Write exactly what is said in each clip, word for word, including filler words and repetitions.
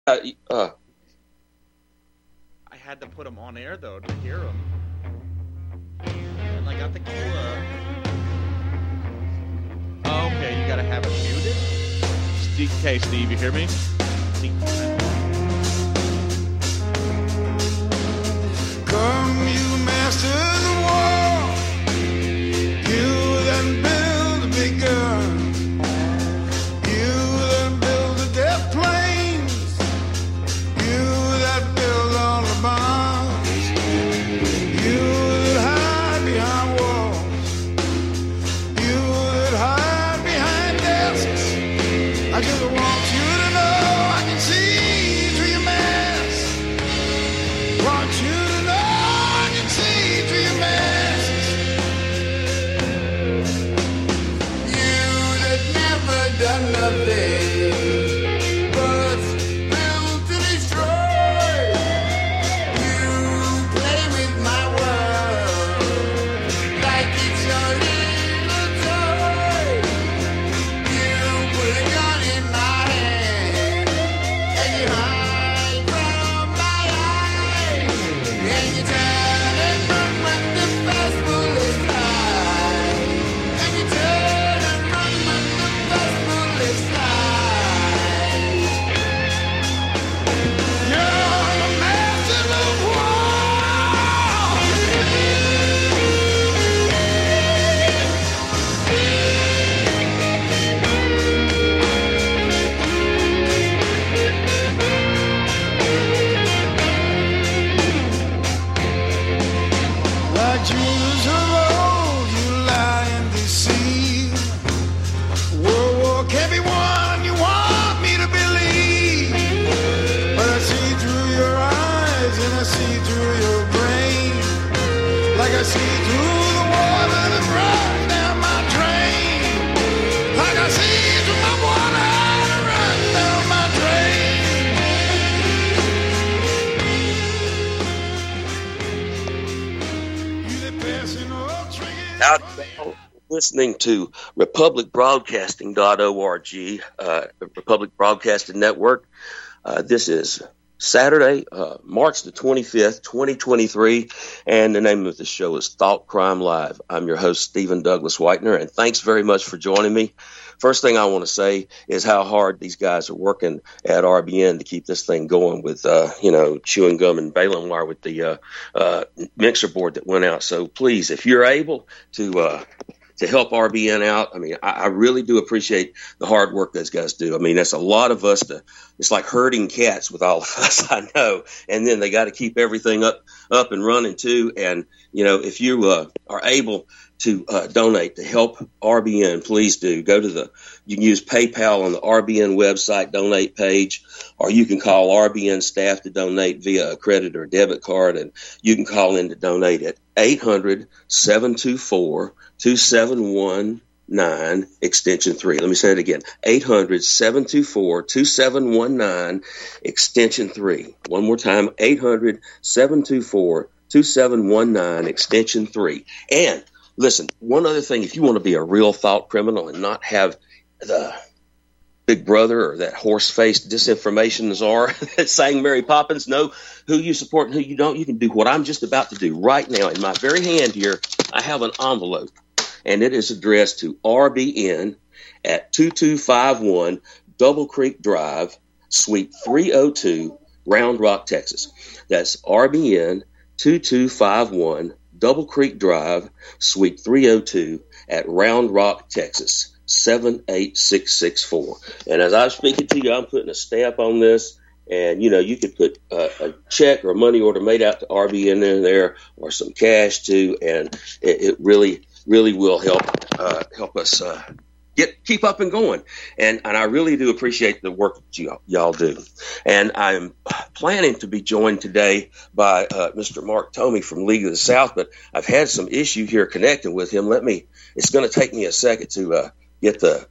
Uh, uh, I had to put them on air though to hear them, and I got the cue. Uh... Oh, okay, you gotta have it muted. Steve, okay, Steve, you hear me? Steve. Come, you master of the war, you that build a big gun, you that build the death planes, you that build all the bombs, you that hide behind walls, you that hide behind desks. I just want you to know I can see through your mask. Want you to know I can see through your masks. You that never done nothing but build to destroy. You play with my world like it's your little toy. You put a gun in my hand and you hide from my eyes. And you turn and run when the first bullet flies. And you turn and run when the first bullet flies. You're a master of war. Like Judas of old, you lie and deceive. World War can't be won, you want me to believe. But I see through your eyes and I see through your brain. Like I see through the water that runs down my drain. Like I see through my water that runs down my drain. You that passing all triggers. out listening to republic broadcasting dot org, uh, Republic Broadcasting Network. Uh, this is Saturday, uh, March the twenty-fifth, twenty twenty-three, and the name of the show is Thought Crime Live. I'm your host, Stephen Douglas Whitener, and thanks very much for joining me. First thing I want to say is how hard these guys are working at R B N to keep this thing going with, uh, you know, chewing gum and baling wire with the uh, uh, mixer board that went out. So please, if you're able to uh, to help R B N out, I mean, I, I really do appreciate the hard work those guys do. I mean, that's a lot of us. To, it's like herding cats with all of us, I know. And then they got to keep everything up up and running too. And you know, if you uh, are able to uh, donate to help R B N, please do. Go to the, you can use PayPal on the R B N website donate page, or you can call R B N staff to donate via a credit or debit card, and you can call in to donate at eight hundred, seven two four, two seven one nine, extension three. Let me say it again, eight hundred, seven two four, two seven one nine, extension three. One more time, eight hundred, seven two four, two seven one nine, extension three. And listen, one other thing, if you want to be a real thought criminal and not have the Big Brother or that horse-faced disinformation czar that's saying Mary Poppins, know who you support and who you don't, you can do what I'm just about to do right now. In my very hand here, I have an envelope, and it is addressed to R B N at two two five one Double Creek Drive, Suite three oh two, Round Rock, Texas. That's R B N two two five one Double Creek Drive, Suite three oh two at Round Rock, Texas, seven eight six six four. And as I'm speaking to you, I'm putting a stamp on this. And, you know, you could put uh, a check or a money order made out to R B N in there, or some cash too. And it, it really, really will help uh, help us uh, get keep up and going. And and I really do appreciate the work that you, y'all do. And I'm planning to be joined today by uh, Mister Mark Tomey from League of the South, but I've had some issue here connecting with him. Let me. It's going to take me a second to uh, get the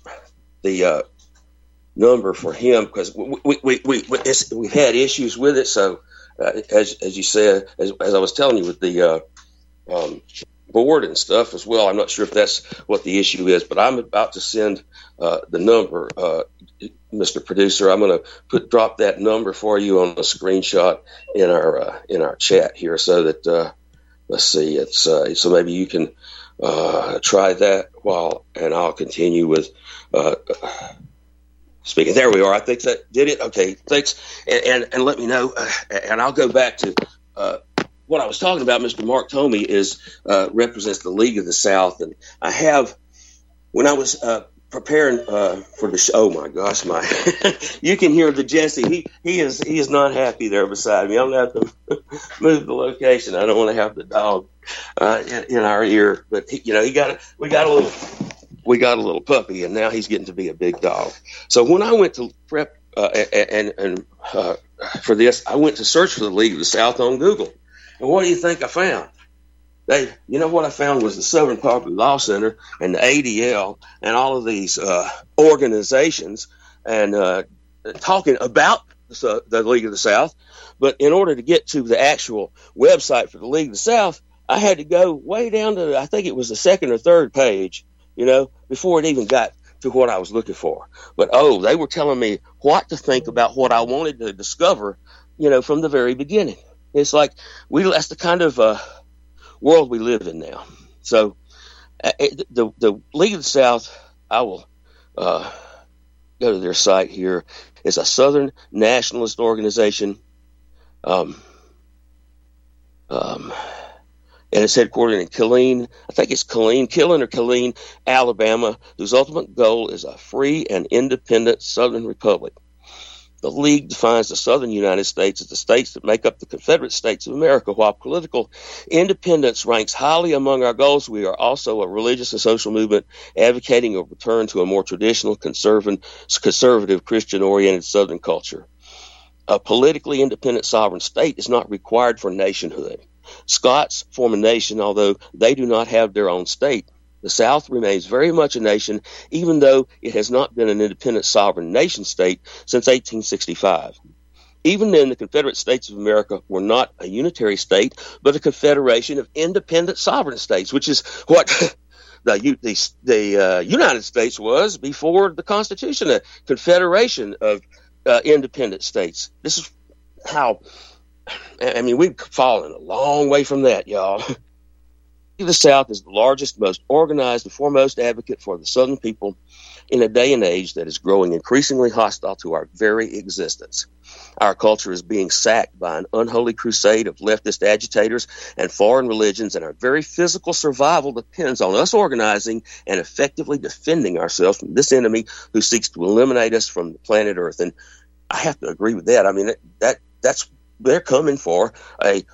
the uh, number for him, because we we we, we it's, we've had issues with it. So uh, as as you said, as, as I was telling you with the uh, um, board and stuff as well. I'm not sure if that's what the issue is, but I'm about to send uh, the number, uh, Mister Producer. I'm going to put drop that number for you on a screenshot in our uh, in our chat here, so that uh, let's see, it's uh, so maybe you can uh, try that while, and I'll continue with uh, speaking. There we are. I think that did it. Okay, thanks, and and, and let me know, uh, and I'll go back to. Uh, What I was talking about, Mister Mark Tomey, is uh, represents the League of the South, and I have when I was uh, preparing uh, for the show. Oh my gosh, my you can hear the Jesse. He he is he is not happy there beside me. I'm gonna have to move the location. I don't want to have the dog uh, in, in our ear, but he, you know he got a, we got a little we got a little puppy, and now he's getting to be a big dog. So when I went to prep uh, and and uh, for this, I went to search for the League of the South on Google. And what do you think I found? They, you know what I found was the Southern Poverty Law Center and the A D L and all of these uh, organizations and uh, talking about the, the League of the South. But in order to get to the actual website for the League of the South, I had to go way down to, I think it was the second or third page, you know, before it even got to what I was looking for. But, oh, they were telling me what to think about what I wanted to discover, you know, from the very beginning. It's like we that's the kind of uh, world we live in now. So uh, it, the the League of the South, I will uh, go to their site here. It's a Southern nationalist organization, um, um, and it's headquartered in Killeen. I think it's Killeen, Killeen or Killeen, Alabama, whose ultimate goal is a free and independent Southern republic. The League defines the Southern United States as the states that make up the Confederate States of America. While political independence ranks highly among our goals, we are also a religious and social movement advocating a return to a more traditional, conservative, conservative Christian-oriented Southern culture. A politically independent sovereign state is not required for nationhood. Scots form a nation, although they do not have their own state. The South remains very much a nation, even though it has not been an independent sovereign nation state since eighteen sixty-five. Even then, the Confederate States of America were not a unitary state, but a confederation of independent sovereign states, which is what the, the, the uh, United States was before the Constitution, a confederation of uh, independent states. This is how, I mean, we've fallen a long way from that, y'all. The South is the largest, most organized, and foremost advocate for the Southern people in a day and age that is growing increasingly hostile to our very existence. Our culture is being sacked by an unholy crusade of leftist agitators and foreign religions, and our very physical survival depends on us organizing and effectively defending ourselves from this enemy who seeks to eliminate us from the planet Earth. And I have to agree with that. I mean, that that's they're coming for a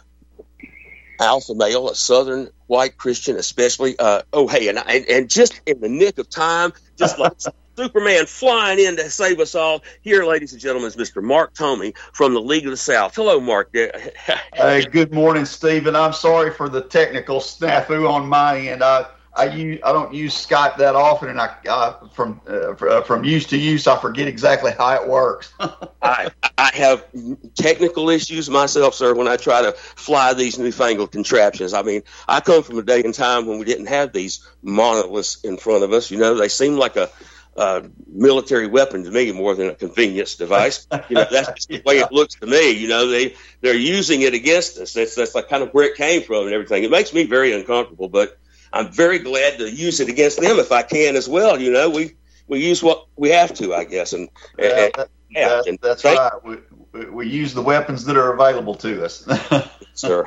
alpha male, a Southern white Christian, especially. Uh, oh, hey, and, and and just in the nick of time, just like Superman flying in to save us all, here, ladies and gentlemen, is Mister Mark Tomey from the League of the South. Hello, Mark. Hey, good morning, Stephen. I'm sorry for the technical snafu on my end. I I use I don't use Skype that often, and I uh, from uh, from use to use, I forget exactly how it works. I I have technical issues myself, sir, when I try to fly these newfangled contraptions. I mean, I come from a day and time when we didn't have these monoliths in front of us. You know, they seem like a uh, military weapon to me more than a convenience device. You know, that's just the way it looks to me. You know, they they're using it against us. That's that's like kind of where it came from and everything. It makes me very uncomfortable, but I'm very glad to use it against them if I can as well. You know, we, we use what we have to, I guess. And, yeah, and, that, yeah, that, and that's thank, right. We, we, we use the weapons that are available to us. Sir.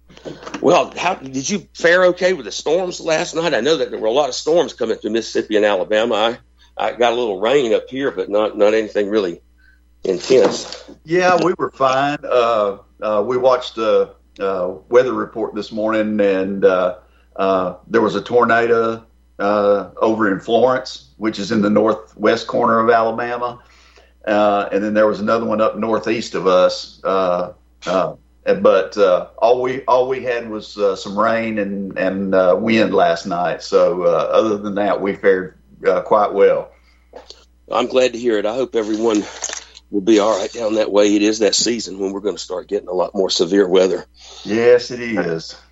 Well, how did you fare okay with the storms last night? I know that there were a lot of storms coming through Mississippi and Alabama. I, I got a little rain up here, but not, not anything really intense. Yeah, we were fine. Uh, uh, we watched the uh, weather report this morning, and uh, Uh, there was a tornado uh, over in Florence, which is in the northwest corner of Alabama. Uh, and then there was another one up northeast of us. Uh, uh, but uh, all we all we had was uh, some rain and, and uh, wind last night. So uh, other than that, we fared uh, quite well. I'm glad to hear it. I hope everyone will be all right down that way. It is that season when we're going to start getting a lot more severe weather. Yes, it is.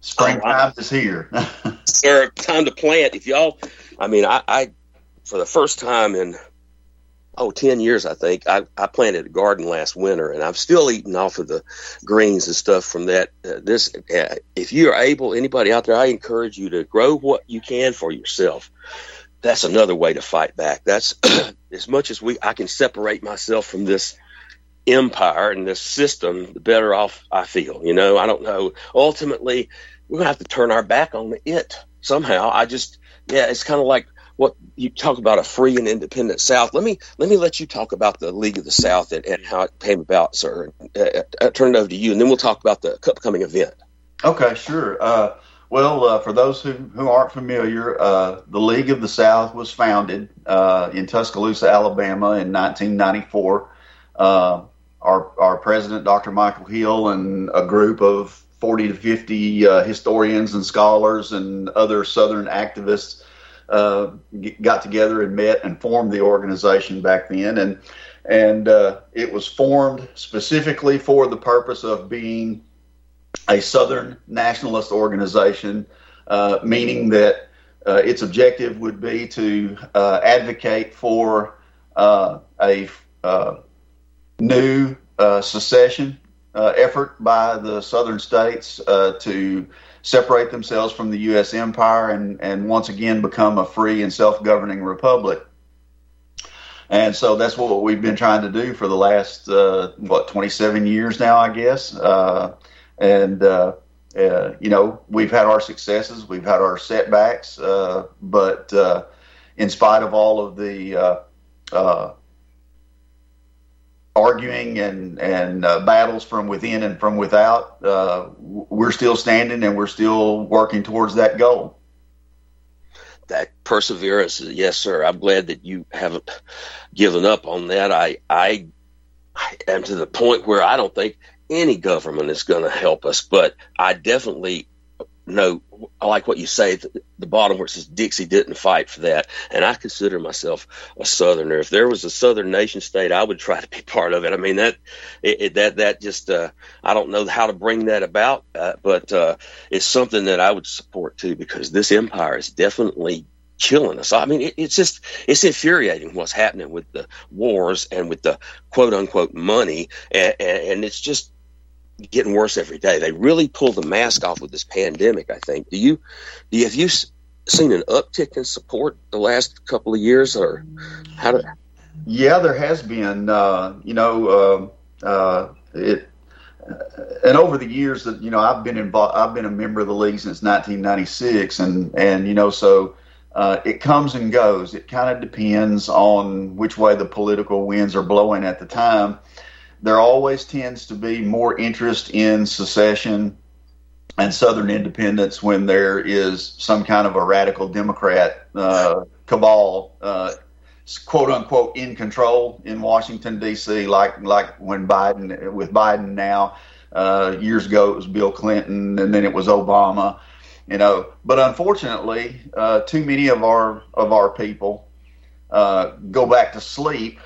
Springtime is here. Sir, time to plant. If y'all, I mean, I, I, for the first time in, oh, ten years, I think, I, I planted a garden last winter, and I'm still eating off of the greens and stuff from that. Uh, this, uh, if you're able, anybody out there, I encourage you to grow what you can for yourself. That's another way to fight back. That's as much as we, I can separate myself from this empire and this system, the better off I feel. You know, I don't know. Ultimately, we're going to have to turn our back on it somehow. I just, yeah, it's kind of like what you talk about, a free and independent South. Let me let me let you talk about the League of the South and, and how it came about, sir. Uh, I'll turn it over to you, and then we'll talk about the upcoming event. Okay, sure. Uh, well, uh, for those who, who aren't familiar, uh, the League of the South was founded uh, in Tuscaloosa, Alabama in nineteen ninety-four. Uh, our, our president, Doctor Michael Hill, and a group of forty to fifty uh, historians and scholars and other Southern activists uh, got together and met and formed the organization back then. And, and uh, it was formed specifically for the purpose of being a Southern nationalist organization, uh, meaning that uh, its objective would be to uh, advocate for uh, a uh, new uh, secession uh, effort by the Southern states uh, to separate themselves from the U S empire and, and once again become a free and self-governing republic. And so that's what we've been trying to do for the last, uh, what, twenty-seven years now, I guess. Uh, and, uh, uh, you know, we've had our successes, we've had our setbacks, uh, but uh, in spite of all of the uh, uh, arguing and, and uh, battles from within and from without, uh, we're still standing and we're still working towards that goal. That perseverance, yes, sir. I'm glad that you haven't given up on that. I, I, I am to the point where I don't think any government is going to help us, but I definitely know, I like what you say at the, the bottom where it says Dixie didn't fight for that. And I consider myself a Southerner. If there was a Southern nation state, I would try to be part of it. I mean, that, it, it, that, that just, uh, I don't know how to bring that about, uh, but, uh, it's something that I would support too, because this empire is definitely killing us. I mean, it, it's just, it's infuriating what's happening with the wars and with the quote unquote money. And, and, and it's just getting worse every day. They really pulled the mask off with this pandemic, I think. Do you, do you have you seen an uptick in support the last couple of years, or how do? Yeah, there has been. Uh, you know, uh, uh, it, and over the years that you know I've been involved, I've been a member of the league since nineteen ninety-six, and and you know so. Uh, it comes and goes. It kind of depends on which way the political winds are blowing at the time. There always tends to be more interest in secession and Southern independence when there is some kind of a radical Democrat uh, cabal, uh, quote unquote, in control in Washington, D C, like like when Biden, with Biden now. Uh, years ago it was Bill Clinton, and then it was Obama. You know, but unfortunately, uh, too many of our of our people uh, go back to sleep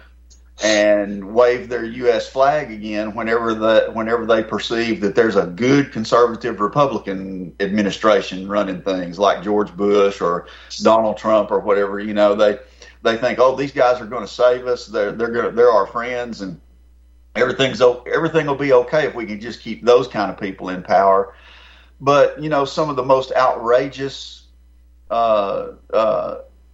and wave their U S flag again whenever the whenever they perceive that there's a good conservative Republican administration running things, like George Bush or Donald Trump or whatever. You know, they they think, oh, these guys are going to save us. They're they're going they're our friends, and everything's everything will be okay if we can just keep those kind of people in power. But, you know, some of the most outrageous uh, uh,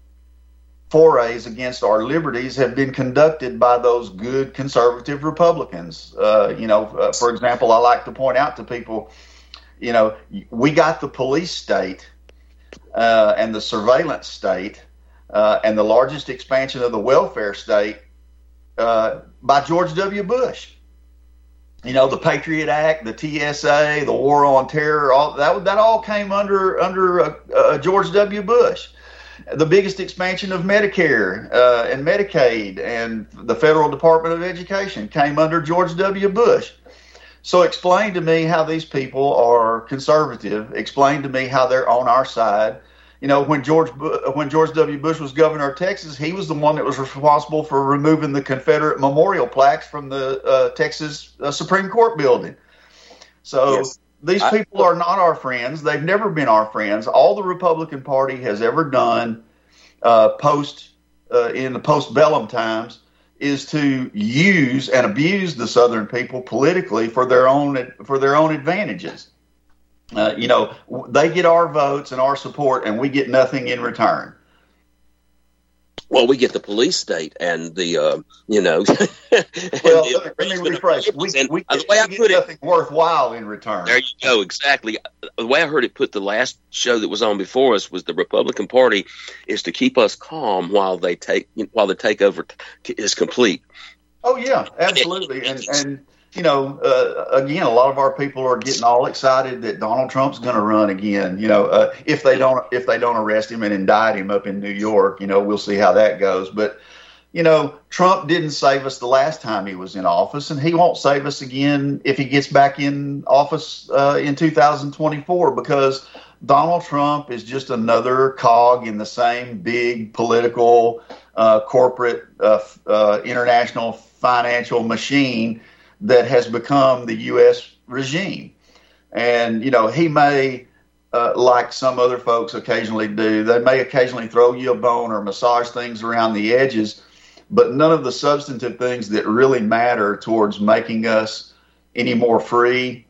forays against our liberties have been conducted by those good conservative Republicans. Uh, you know, uh, for example, I like to point out to people, you know, we got the police state uh, and the surveillance state uh, and the largest expansion of the welfare state uh, by George W. Bush. You know, the Patriot Act, the T S A, the War on Terror, all that that all came under under uh, uh, George W. Bush. The biggest expansion of Medicare uh, and Medicaid and the Federal Department of Education came under George W. Bush. So explain to me how these people are conservative. Explain to me how they're on our side. You know, when George when George W. Bush was governor of Texas, he was the one that was responsible for removing the Confederate memorial plaques from the uh, Texas uh, Supreme Court building. So, yes. these I, people are not our friends. They've never been our friends. All the Republican Party has ever done uh, post uh, in the postbellum times is to use and abuse the Southern people politically for their own for their own advantages. Uh, you know, they get our votes and our support, and we get nothing in return. Well, we get the police state and the, uh, you know. Well, the, let me rephrase. We, and we, the way we I get put nothing it, worthwhile in return. There you go, exactly. The way I heard it put the last show that was on before us was the Republican Party is to keep us calm while they take while the takeover t- is complete. Oh yeah, absolutely, and and. You know, uh, again, a lot of our people are getting all excited that Donald Trump's going to run again. You know, uh, if they don't, if they don't arrest him and indict him up in New York, you know, we'll see how that goes. But, you know, Trump didn't save us the last time he was in office, and he won't save us again if he gets back in office uh, in two thousand twenty-four, because Donald Trump is just another cog in the same big political, uh, corporate, uh, uh, international financial machine that has become the U S regime. And, you know, he may, uh, like some other folks occasionally do, they may occasionally throw you a bone or massage things around the edges, but none of the substantive things that really matter towards making us any more free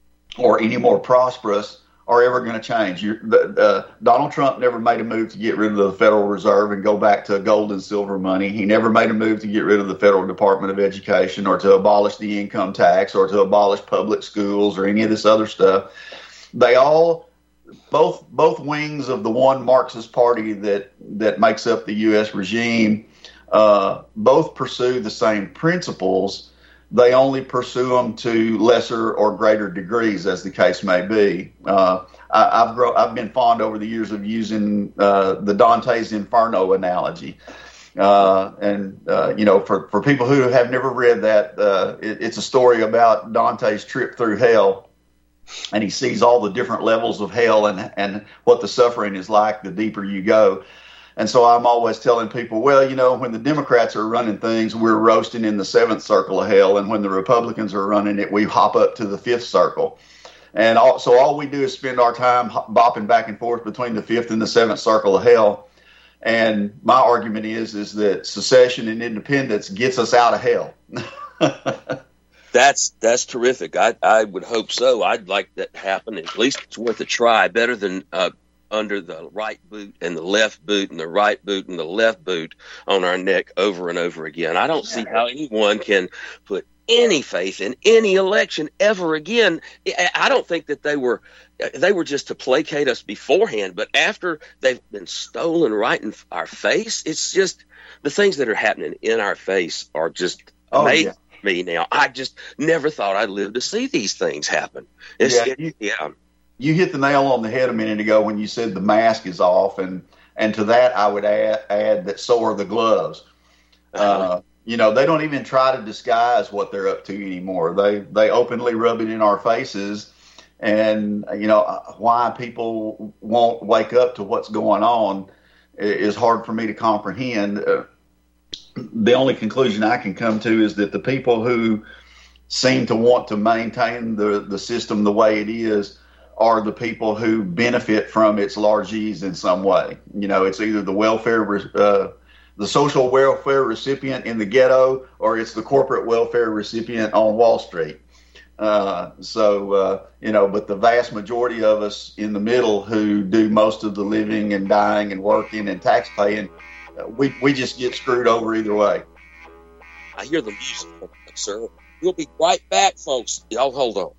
or any more prosperous are ever going to change. You're, uh, Donald Trump never made a move to get rid of the Federal Reserve and go back to gold and silver money. He never made a move to get rid of the Federal Department of Education or to abolish the income tax or to abolish public schools or any of this other stuff. They all, both both wings of the one Marxist party that, that makes up the U S regime, uh, both pursue the same principles. They only pursue them to lesser or greater degrees, as the case may be. Uh, I, I've grow, I've been fond over the years of using uh, the Dante's Inferno analogy, uh, and uh, you know, for for people who have never read that, uh, it, it's a story about Dante's trip through hell, and he sees all the different levels of hell and and what the suffering is like the deeper you go. And so I'm always telling people, well, you know, when the Democrats are running things, we're roasting in the seventh circle of hell. And when the Republicans are running it, we hop up to the fifth circle. And all, so all we do is spend our time bopping back and forth between the fifth and the seventh circle of hell. And my argument is, is that secession and independence gets us out of hell. That's that's terrific. I, I would hope so. I'd like that to happen. At least it's worth a try. Better than uh, under the right boot and the left boot and the right boot and the left boot on our neck over and over again. I don't see how anyone can put any faith in any election ever again. I don't think that they were they were just to placate us beforehand, but after they've been stolen right in our face, it's just the things that are happening in our face are just oh, amazing yeah. me now. I just never thought I'd live to see these things happen. It's, yeah, it, you, yeah. You hit the nail on the head a minute ago when you said the mask is off, and and to that I would add, add that so are the gloves. Uh, you know, they don't even try to disguise what they're up to anymore. They they openly rub it in our faces, and you know why people won't wake up to what's going on is hard for me to comprehend. Uh, the only conclusion I can come to is that the people who seem to want to maintain the the system the way it is are the people who benefit from its largesse in some way. You know, it's either the welfare, uh, the social welfare recipient in the ghetto, or it's the corporate welfare recipient on Wall Street. Uh, so, uh, you know, but the vast majority of us in the middle who do most of the living and dying and working and tax paying, uh, we, we just get screwed over either way. I hear the music, sir. We'll be right back, folks. Y'all hold on.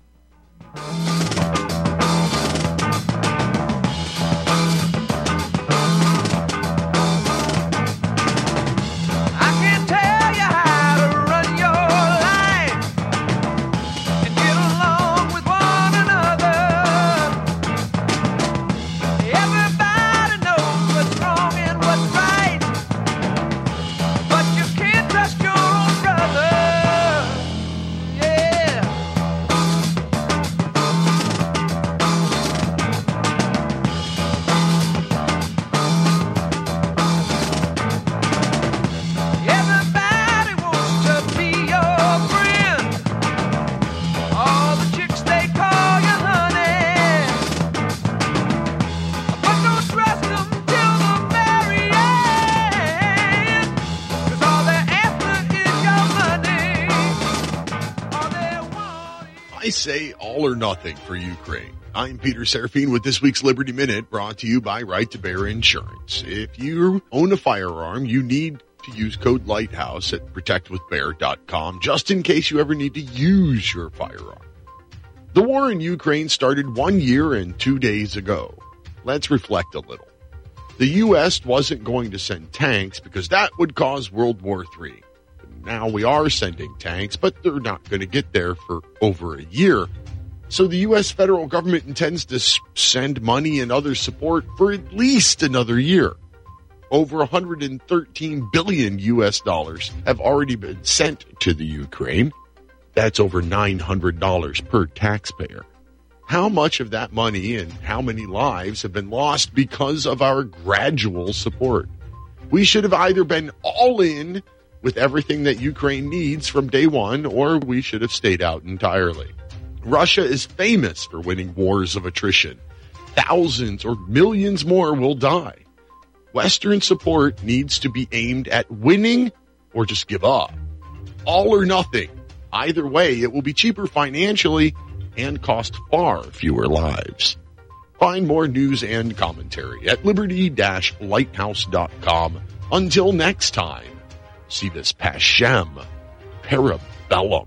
I say all or nothing for Ukraine. I'm Peter Serafine with this week's Liberty Minute, brought to you by Right to Bear Insurance. If you own a firearm, you need to use code Lighthouse at protect with bear dot com just in case you ever need to use your firearm. The war in Ukraine started one year and two days ago. Let's reflect a little. The U S wasn't going to send tanks because that would cause World War Three. Now we are sending tanks, but they're not going to get there for over a year. So the U S federal government intends to send money and other support for at least another year. Over one hundred thirteen billion U S dollars have already been sent to the Ukraine. That's over nine hundred dollars per taxpayer. How much of that money and how many lives have been lost because of our gradual support? We should have either been all in with everything that Ukraine needs from day one, or we should have stayed out entirely. Russia is famous for winning wars of attrition. Thousands or millions more will die. Western support needs to be aimed at winning or just give up. All or nothing. Either way, it will be cheaper financially and cost far fewer lives. Find more news and commentary at liberty dash lighthouse dot com. Until next time, see this Pashem Parabellum.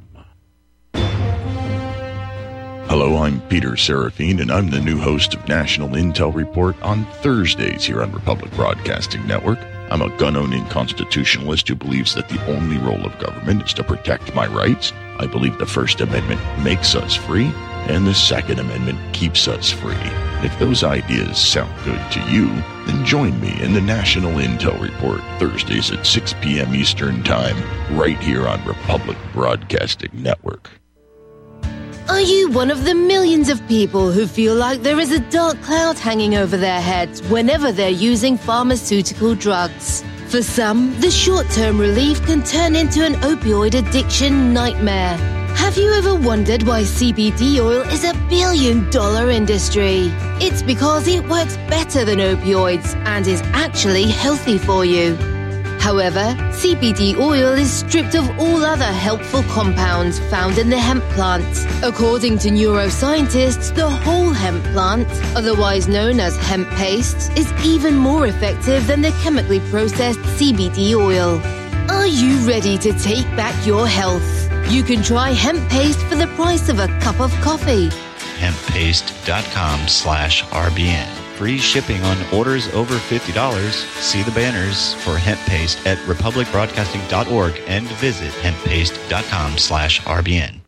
Hello, I'm Peter Serafine, and I'm the new host of National Intel Report on Thursdays here on Republic Broadcasting Network. I'm a gun-owning constitutionalist who believes that the only role of government is to protect my rights. I believe the First Amendment makes us free, and the Second Amendment keeps us free. If those ideas sound good to you, then join me in the National Intel Report, Thursdays at six p.m. Eastern Time, right here on Republic Broadcasting Network. Are you one of the millions of people who feel like there is a dark cloud hanging over their heads whenever they're using pharmaceutical drugs? For some, the short-term relief can turn into an opioid addiction nightmare. Have you ever wondered why C B D oil is a billion-dollar industry? It's because it works better than opioids and is actually healthy for you. However, C B D oil is stripped of all other helpful compounds found in the hemp plant. According to neuroscientists, the whole hemp plant, otherwise known as hemp paste, is even more effective than the chemically processed C B D oil. Are you ready to take back your health? You can try hemp paste for the price of a cup of coffee. hemp paste dot com slash R B N. Free shipping on orders over fifty dollars. See the banners for hemp paste at republic broadcasting dot org and visit hemp paste dot com slash R B N.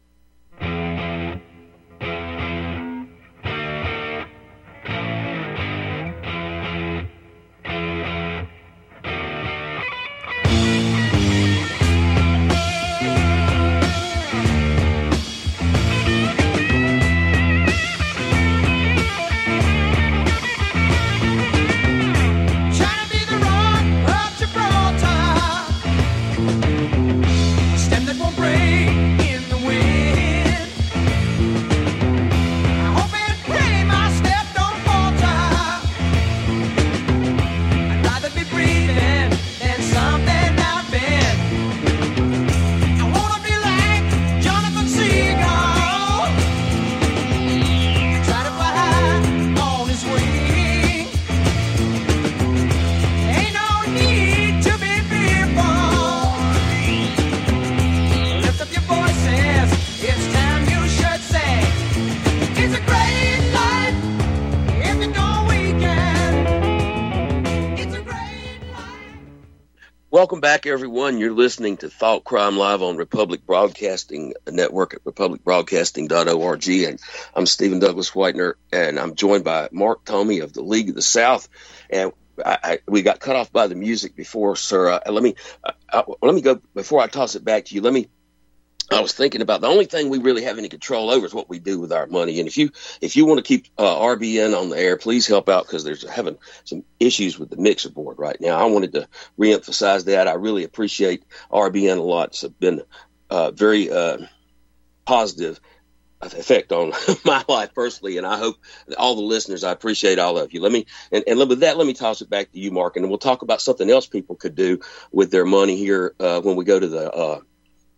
Welcome back, everyone. You're listening to Thought Crime Live on Republic Broadcasting Network at republic broadcasting dot org. And I'm Stephen Douglas Whitener, and I'm joined by Mark Tomey of the League of the South. And I, I, we got cut off by the music before, sir. Uh, let me uh, uh, let me go before I toss it back to you. Let me. I was thinking about the only thing we really have any control over is what we do with our money. And if you if you want to keep uh, R B N on the air, please help out, because there's having some issues with the mixer board right now. I wanted to reemphasize that. I really appreciate R B N a lot. It's been uh, very uh, positive effect on my life personally, and I hope all the listeners, I appreciate all of you. Let me and, and with that, let me toss it back to you, Mark, and we'll talk about something else people could do with their money here uh, when we go to the uh,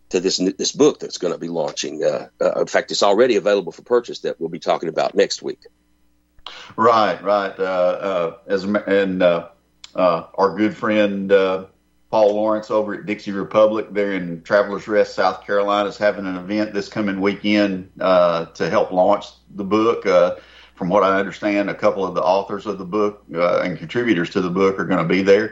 to this this book that's going to be launching. Uh, uh, in fact, it's already available for purchase that we'll be talking about next week. Right, right. Uh, uh, as and uh, uh, our good friend uh, Paul Lawrence over at Dixie Republic, there in Travelers Rest, South Carolina, is having an event this coming weekend uh, to help launch the book. Uh, from what I understand, a couple of the authors of the book uh, and contributors to the book are going to be there,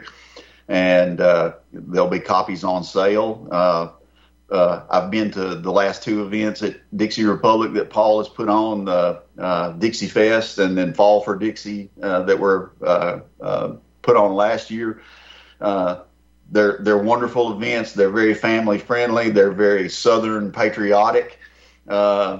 and uh, there'll be copies on sale. Uh, Uh, I've been to the last two events at Dixie Republic that Paul has put on, uh, uh, Dixie Fest and then Fall for Dixie uh, that were uh, uh, put on last year. Uh, they're they're wonderful events. They're very family friendly. They're very Southern patriotic uh,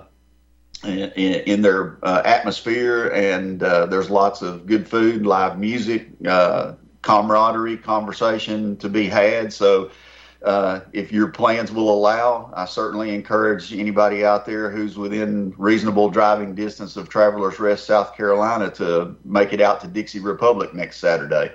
in, in their uh, atmosphere, and uh, there's lots of good food, live music, uh, camaraderie, conversation to be had. So. Uh, if your plans will allow, I certainly encourage anybody out there who's within reasonable driving distance of Travelers Rest, South Carolina, to make it out to Dixie Republic next Saturday.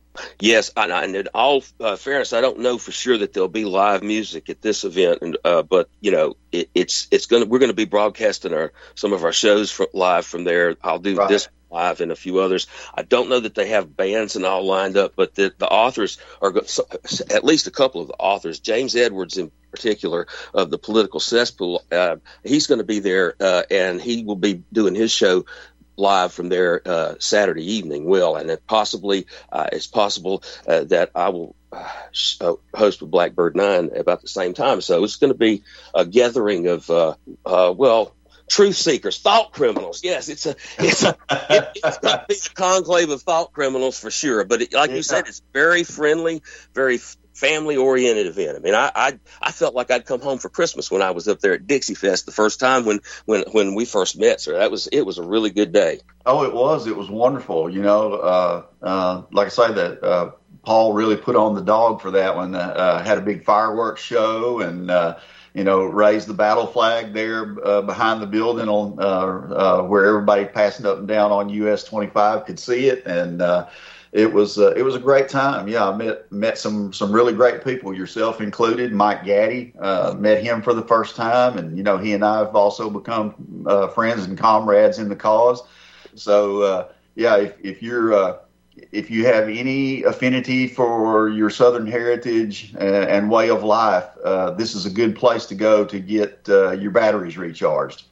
Yes, and, and in all uh, fairness, I don't know for sure that there'll be live music at this event, and uh, but you know, it, it's it's going we're going to be broadcasting our some of our shows from, live from there. I'll do right. this live and a few others. I don't know that they have bands and all lined up, but the, the authors are at least a couple of the authors. James Edwards, in particular, of the Political Cesspool, uh, he's going to be there, uh, and he will be doing his show live from there uh, Saturday evening. Will and it possibly uh, it's possible uh, that I will uh, host with Blackbird Nine about the same time. So it's going to be a gathering of uh, uh, well. Truth seekers, thought criminals. Yes, it's a it's a, it, it's going to be a conclave of thought criminals for sure. But it, like yeah. you said, it's very friendly, very family oriented event. I mean, I, I I felt like I'd come home for Christmas when I was up there at Dixie Fest the first time when when when we first met. So that was it was a really good day. Oh, it was. It was wonderful. You know, uh, uh, like I say, that uh, Paul really put on the dog for that one. Uh, had a big fireworks show and. Uh, you know, raised the battle flag there uh, behind the building on uh, uh, where everybody passing up and down on U S twenty-five could see it, and uh, it was uh, it was a great time. Yeah, I met met some some really great people, yourself included. Mike Gaddy, uh, met him for the first time, and you know, he and I have also become uh, friends and comrades in the cause. So uh, yeah, if if you're uh, if you have any affinity for your Southern heritage and, and way of life, uh, this is a good place to go to get uh, your batteries recharged.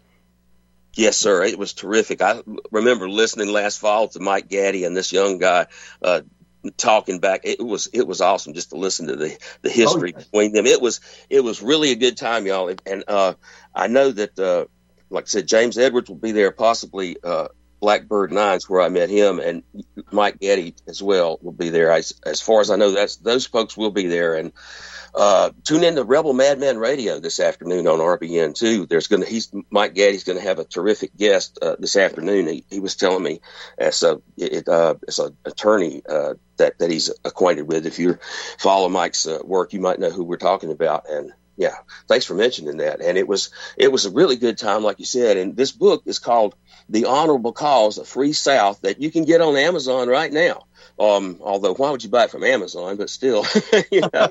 Yes, sir. It was terrific. I remember listening last fall to Mike Gaddy and this young guy uh, talking back. It was it was awesome just to listen to the, the history oh, yes. between them. It was it was really a good time, y'all. And uh, I know that, uh, like I said, James Edwards will be there, possibly uh, Blackbird Nines, where I met him, and Mike Gaddy as well will be there. As, as far as I know, that's those folks will be there. And uh, tune in to Rebel Madman Radio this afternoon on R B N too. There's going to he's Mike Gaddy's going to have a terrific guest uh, this afternoon. He, he was telling me as a it, uh, as an attorney uh, that that he's acquainted with. If you follow Mike's uh, work, you might know who we're talking about. And yeah, thanks for mentioning that. And it was it was a really good time, like you said. And this book is called The Honorable Cause, A Free South, that you can get on Amazon right now. Um, although, why would you buy it from Amazon? But still, you know,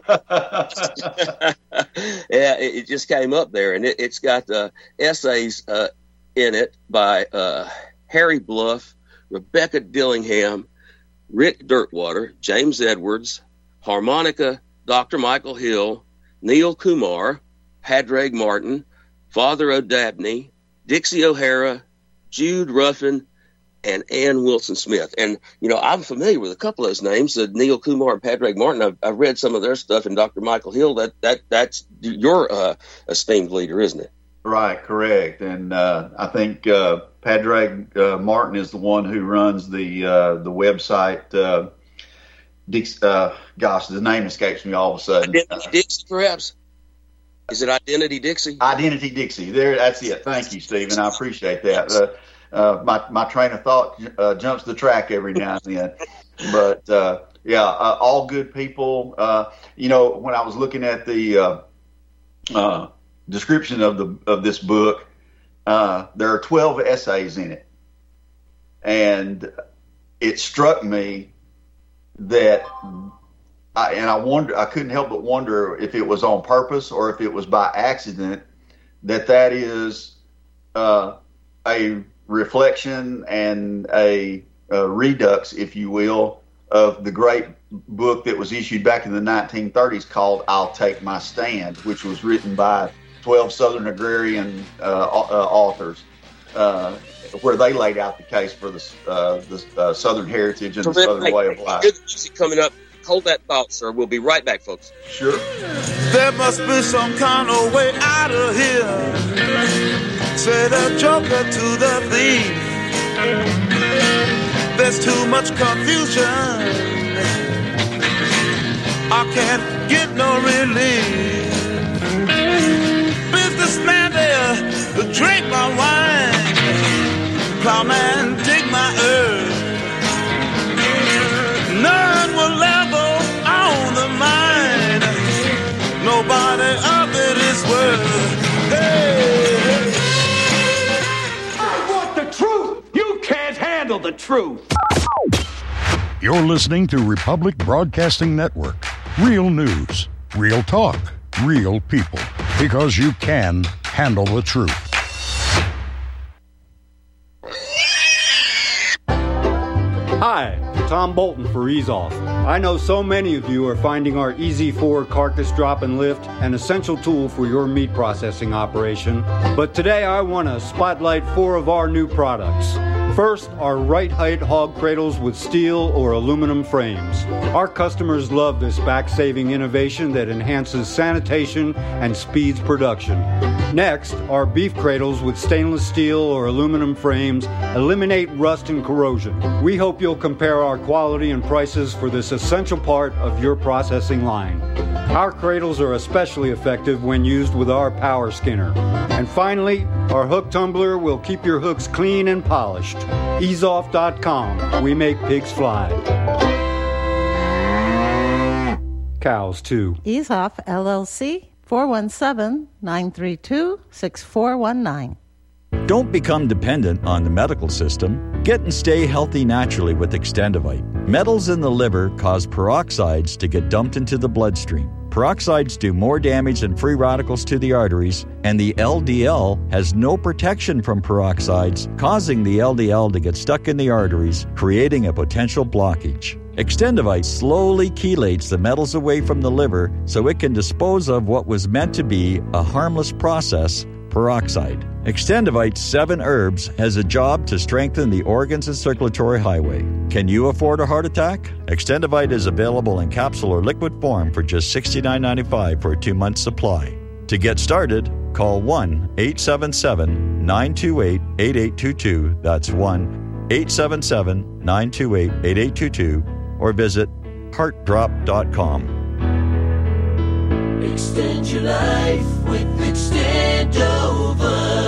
yeah, it, it just came up there, and it, it's got uh, essays uh, in it by uh, Harry Bluff, Rebecca Dillingham, Rick Dirtwater, James Edwards, Harmonica, Doctor Michael Hill, Neil Kumar, Padraig Martin, Father O'Dabney, Dixie O'Hara, Jude Ruffin, and Ann Wilson Smith. And, you know, I'm familiar with a couple of those names, uh, Neil Kumar and Padraig Martin. I've, I've read some of their stuff, and Doctor Michael Hill, that that that's your uh, esteemed leader, isn't it? Right, correct. And uh, I think uh, Padraig uh, Martin is the one who runs the uh, the website. Uh, Dix, uh, gosh, the name escapes me all of a sudden. Identity Dixie, perhaps? Is it Identity Dixie? Identity Dixie. There, that's it. Thank you, Stephen. I appreciate that. Uh, uh, my my train of thought uh, jumps the track every now and then. But uh, yeah, uh, all good people. Uh, you know, when I was looking at the uh, uh, description of the of this book, uh, there are twelve essays in it, and it struck me that I, and I wonder, I couldn't help but wonder if it was on purpose or if it was by accident, that that is uh, a reflection and a, a redux, if you will, of the great book that was issued back in the nineteen thirties called I'll Take My Stand, which was written by twelve Southern agrarian uh, uh, authors, uh, where they laid out the case for the, uh, the uh, Southern heritage and the Southern way of life. Good music coming up. Hold that thought, sir. We'll be right back, folks. Sure. There must be some kind of way out of here, said a joker to the thief. There's too much confusion, I can't get no relief. Businessman there to drink my wine, plowman dig my earth. None will ever own the mine, nobody of it is worth. Hey, hey. I want the truth. You can't handle the truth. You're listening to Republic Broadcasting Network. Real news, real talk, real people. Because you can handle the truth. Hi, Tom Bolton for Ease Off. I know so many of you are finding our Easy four carcass drop and lift an essential tool for your meat processing operation. But today I want to spotlight four of our new products. First, our right height hog cradles with steel or aluminum frames. Our customers love this back-saving innovation that enhances sanitation and speeds production. Next, our beef cradles with stainless steel or aluminum frames eliminate rust and corrosion. We hope you'll compare our quality and prices for this essential part of your processing line. Our cradles are especially effective when used with our power skinner. And finally, our hook tumbler will keep your hooks clean and polished. ease off dot com. We make pigs fly. Cows, too. Ease Off, L L C, four one seven, nine three two, six four one nine. Don't become dependent on the medical system. Get and stay healthy naturally with Extendivite. Metals in the liver cause peroxides to get dumped into the bloodstream. Peroxides do more damage than free radicals to the arteries, and the L D L has no protection from peroxides, causing the L D L to get stuck in the arteries, creating a potential blockage. Extendivite slowly chelates the metals away from the liver so it can dispose of what was meant to be a harmless process, peroxide. Extendivite seven herbs has a job to strengthen the organs and circulatory highway. Can you afford a heart attack? Extendivite is available in capsule or liquid form for just sixty-nine ninety-five for a two-month supply. To get started, call one eight seven seven, nine two eight, eight eight two two. That's one eight seven seven, nine two eight, eight eight two two. Or visit heart drop dot com. Extend your life with Extendovite.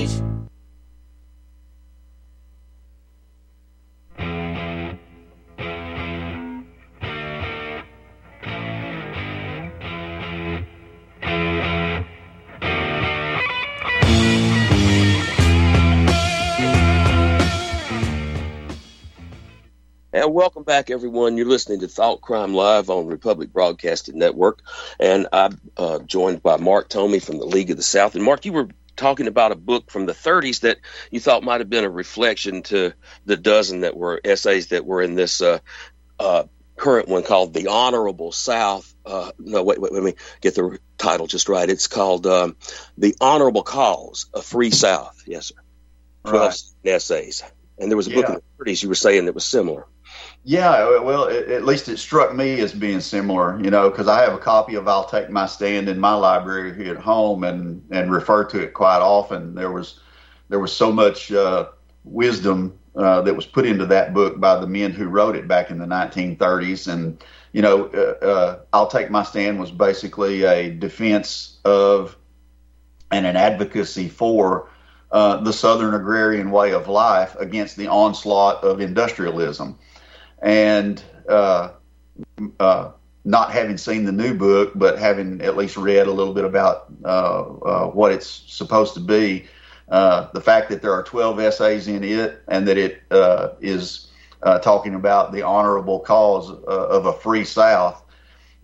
And welcome back, everyone. You're listening to Thought Crime Live on Republic Broadcasting Network. And I'm uh, joined by Mark Tomey from the League of the South. And Mark, you were talking about a book from the thirties that you thought might have been a reflection to the dozen that were essays that were in this uh, uh, current one called The Honorable South. Uh, no, wait, wait, let me get the title just right. It's called um, The Honorable Cause, A Free South. Yes, sir. twelve right. essays. And there was a yeah. book in the thirties you were saying that was similar. Yeah, well, it, at least it struck me as being similar, you know, because I have a copy of I'll Take My Stand in my library here at home and, and refer to it quite often. There was there was so much uh, wisdom uh, that was put into that book by the men who wrote it back in the nineteen thirties. And, you know, uh, uh, I'll Take My Stand was basically a defense of and an advocacy for uh, the Southern agrarian way of life against the onslaught of industrialism. And uh, uh, not having seen the new book, but having at least read a little bit about uh, uh, what it's supposed to be, uh, the fact that there are twelve essays in it and that it uh, is uh, talking about the honorable cause uh, of a free South,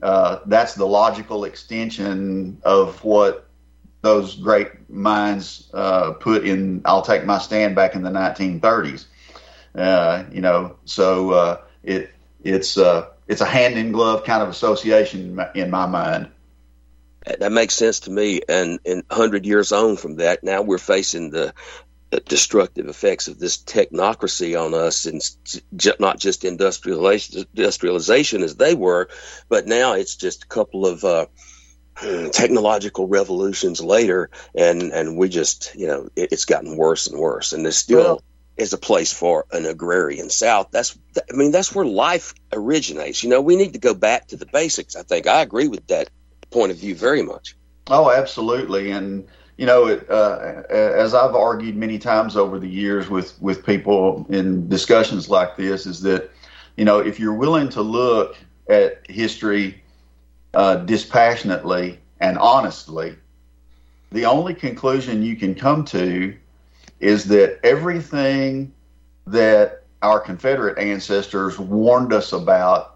uh, that's the logical extension of what those great minds uh, put in I'll Take My Stand back in the nineteen thirties. Uh, you know, so uh, it it's uh, it's a hand in glove kind of association in my, in my mind. That makes sense to me. And in one hundred years on from that, now we're facing the, the destructive effects of this technocracy on us, and j- not just industrialization, industrialization as they were, but now it's just a couple of uh, technological revolutions later, and, and we just, you know, it, it's gotten worse and worse. And there's still well, is a place for an agrarian South. That's, I mean, that's where life originates. You know, we need to go back to the basics. I think I agree with that point of view very much. Oh, absolutely. And, you know, it, uh, as I've argued many times over the years with, with people in discussions like this, is that, you know, if you're willing to look at history uh, dispassionately and honestly, the only conclusion you can come to is that everything that our Confederate ancestors warned us about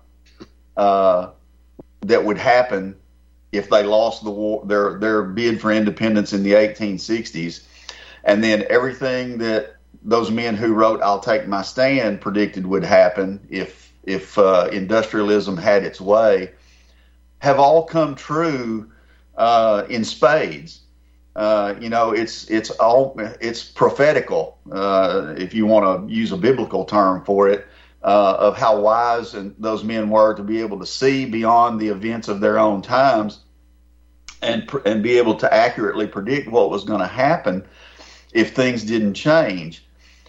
uh, that would happen if they lost the war, their their bid for independence in the eighteen sixties, and then everything that those men who wrote "I'll Take My Stand" predicted would happen if if uh, industrialism had its way, have all come true uh, in spades. Uh, you know, it's it's all it's prophetical, uh, if you want to use a biblical term for it, uh, of how wise and those men were to be able to see beyond the events of their own times, and and be able to accurately predict what was going to happen if things didn't change.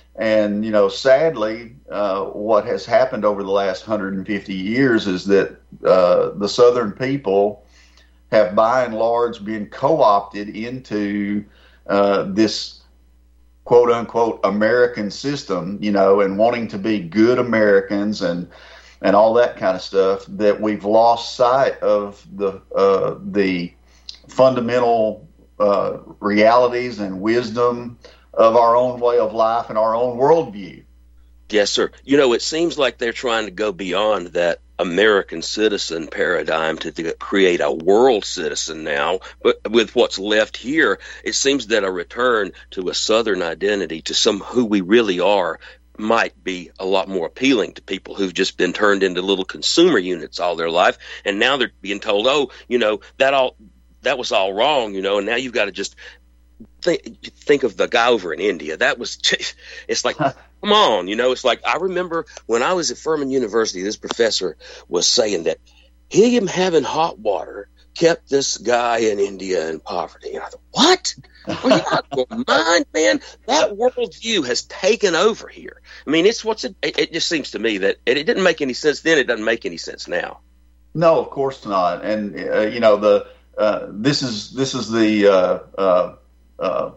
And you know, sadly, uh, what has happened over the last one hundred fifty years is that uh, the Southern people have by and large been co-opted into uh, this quote unquote American system, you know, and wanting to be good Americans and and all that kind of stuff, that we've lost sight of the uh, the fundamental uh, realities and wisdom of our own way of life and our own worldview. Yes, sir. You know, it seems like they're trying to go beyond that American citizen paradigm to, to create a world citizen now. But with what's left here, it seems that a return to a Southern identity, to some who we really are, might be a lot more appealing to people who've just been turned into little consumer units all their life. And now they're being told, oh, you know, that all that was all wrong, you know, and now you've got to just think, think of the guy over in India. That was just, it's like, come on, you know, it's like, I remember when I was at Furman University, this professor was saying that him having hot water kept this guy in India in poverty. And I thought, what? Are you out of your mind, man? That worldview has taken over here. I mean, it's what's it, it just seems to me that it, it didn't make any sense then. It doesn't make any sense now. No, of course not. And, uh, you know, the, uh, this is, this is the, uh, uh, uh,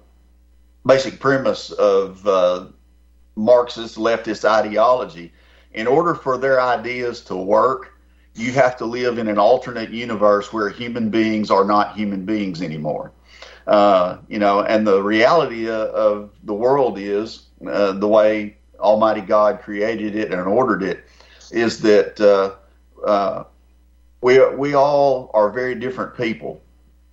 basic premise of, uh, Marxist leftist ideology. In order for their ideas to work, you have to live in an alternate universe where human beings are not human beings anymore. Uh, you know, and the reality of, of the world is uh, the way Almighty God created it and ordered it is that uh, uh, we we all are very different people.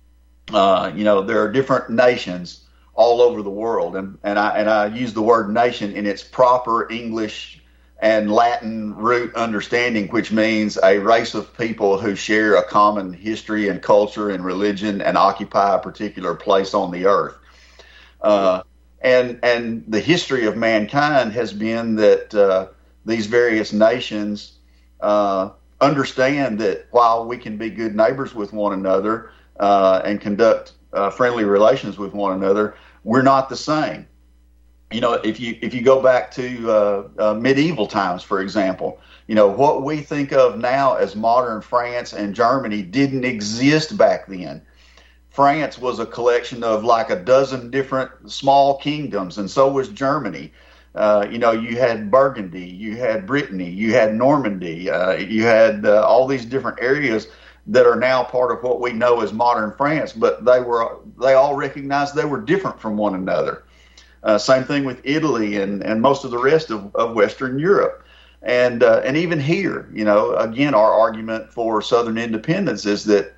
Uh, you know, there are different nations all over the world, and, and I and I use the word nation in its proper English and Latin root understanding, which means a race of people who share a common history and culture and religion and occupy a particular place on the earth. Uh, and and the history of mankind has been that uh, these various nations uh, understand that while we can be good neighbors with one another uh, and conduct uh, friendly relations with one another, we're not the same. You know, if you if you go back to uh, uh, medieval times, for example, you know, what we think of now as modern France and Germany didn't exist back then. France was a collection of like a dozen different small kingdoms, and so was Germany. Uh, you know, you had Burgundy, you had Brittany, you had Normandy, uh, you had uh, all these different areas that are now part of what we know as modern France, but they were they all recognized they were different from one another. Uh, same thing with Italy and, and most of the rest of, of Western Europe. And uh, and even here, you know, again, our argument for Southern independence is that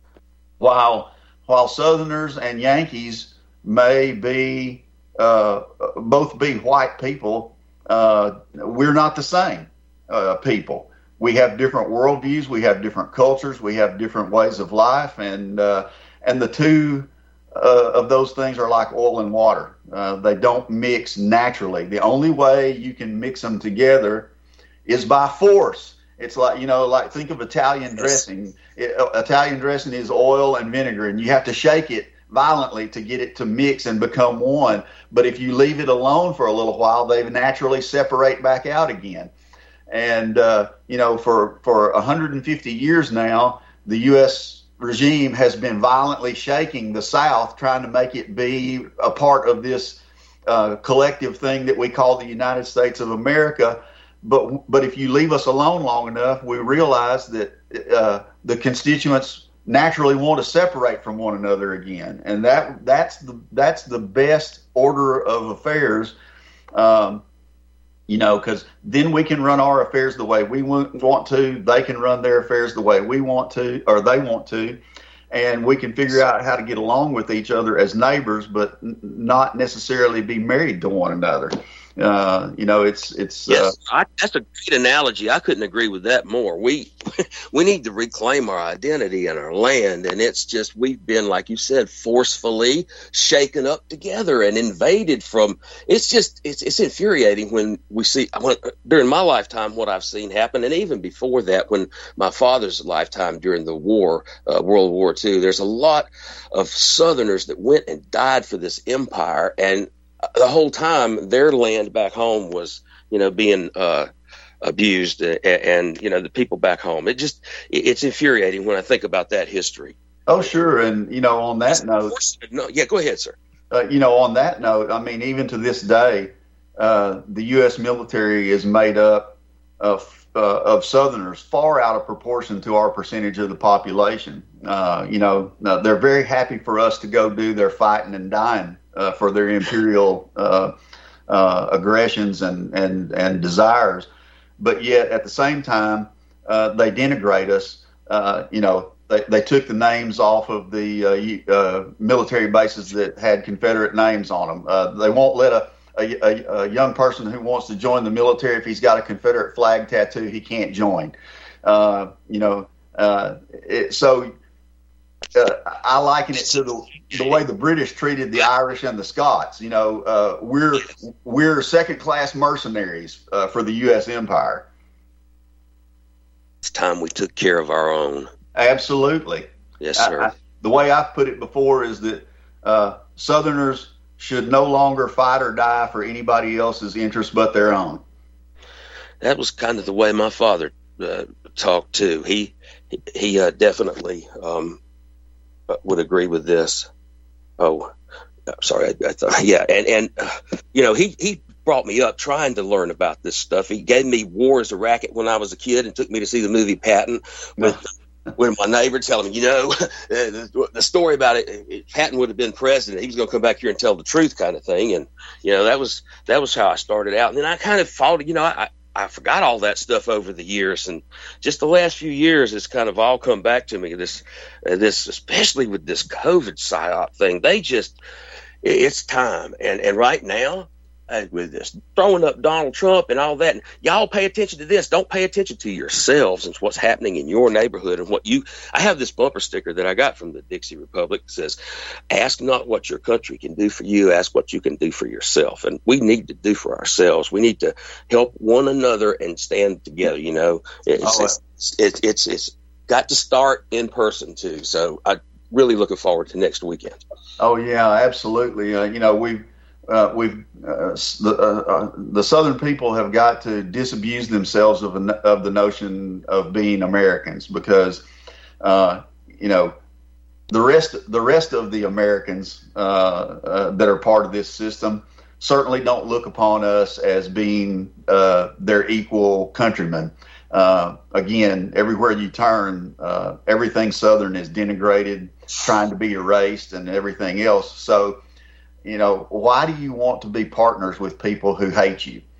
while while Southerners and Yankees may be uh, both be white people, uh, we're not the same uh, people. We have different worldviews, we have different cultures, we have different ways of life, and uh, and the two uh, of those things are like oil and water. Uh, they don't mix naturally. The only way you can mix them together is by force. It's like, you know, like think of Italian dressing. It, uh, Italian dressing is oil and vinegar, and you have to shake it violently to get it to mix and become one. But if you leave it alone for a little while, they naturally separate back out again. And, uh, you know, for, for one hundred fifty years now, the U S regime has been violently shaking the South, trying to make it be a part of this uh, collective thing that we call the United States of America. But but if you leave us alone long enough, we realize that uh, the constituents naturally want to separate from one another again, and that that's the that's the best order of affairs, um, you know, because then we can run our affairs the way we want to. They can run their affairs the way we want to, or they want to, and we can figure out how to get along with each other as neighbors, but n- not necessarily be married to one another. Uh, you know, it's it's. Yes, uh, I, that's a great analogy. I couldn't agree with that more. We we need to reclaim our identity and our land, and it's just we've been, like you said, forcefully shaken up together and invaded from. It's just it's it's infuriating when we see when, during my lifetime what I've seen happen, and even before that, when my father's lifetime during the war, uh, World War Two. There's a lot of Southerners that went and died for this empire, and the whole time their land back home was, you know, being uh, abused, and, and, you know, the people back home. It just, it's infuriating when I think about that history. Oh, sure. And, you know, on that note, no, yeah, go ahead, sir. Uh, you know, on that note, I mean, even to this day, uh, the U S military is made up of, uh, of Southerners far out of proportion to our percentage of the population. Uh, you know, uh, they're very happy for us to go do their fighting and dying Uh, for their imperial uh, uh, aggressions and, and, and desires. But yet at the same time, uh, they denigrate us. Uh, you know, they, they took the names off of the uh, uh, military bases that had Confederate names on them. Uh, they won't let a, a, a young person who wants to join the military, if he's got a Confederate flag tattoo, he can't join. Uh, you know, uh, it, so uh, I liken it to the the way the British treated the Irish and the Scots. You know, uh, we're we're second-class mercenaries uh, for the U S empire. It's time we took care of our own. Absolutely. Yes, sir. I, I, the way I've put it before is that uh, Southerners should no longer fight or die for anybody else's interest but their own. That was kind of the way my father uh, talked too. He he uh, definitely um, would agree with this. Oh, sorry. I, I thought, yeah. And, and, uh, you know, he, he brought me up trying to learn about this stuff. He gave me War as a Racket when I was a kid and took me to see the movie Patton with, with my neighbor telling me, you know, the, the story about it, if Patton would have been president, he was going to come back here and tell the truth kind of thing. And, you know, that was, that was how I started out. And then I kind of followed, you know, I, I forgot all that stuff over the years, and just the last few years, it's kind of all come back to me. This, uh, this, especially with this COVID psyop thing, they just, it's time. And and right now, uh, with this throwing up Donald Trump and all that, and y'all pay attention to this. Don't pay attention to yourselves and what's happening in your neighborhood and what you. I have this bumper sticker that I got from the Dixie Republic that says, "Ask not what your country can do for you, ask what you can do for yourself." And we need to do for ourselves. We need to help one another and stand together. You know, it's oh, it's, it's it's it's got to start in person too. So I really looking forward to next weekend. Oh yeah, absolutely. Uh, you know, we've uh, we've uh, the uh, uh, the Southern people have got to disabuse themselves of a, of the notion of being Americans, because uh, you know the rest the rest of the Americans uh, uh, that are part of this system certainly don't look upon us as being uh, their equal countrymen. Uh, again, everywhere you turn, uh, everything Southern is denigrated, trying to be erased, and everything else. So, you know, why do you want to be partners with people who hate you?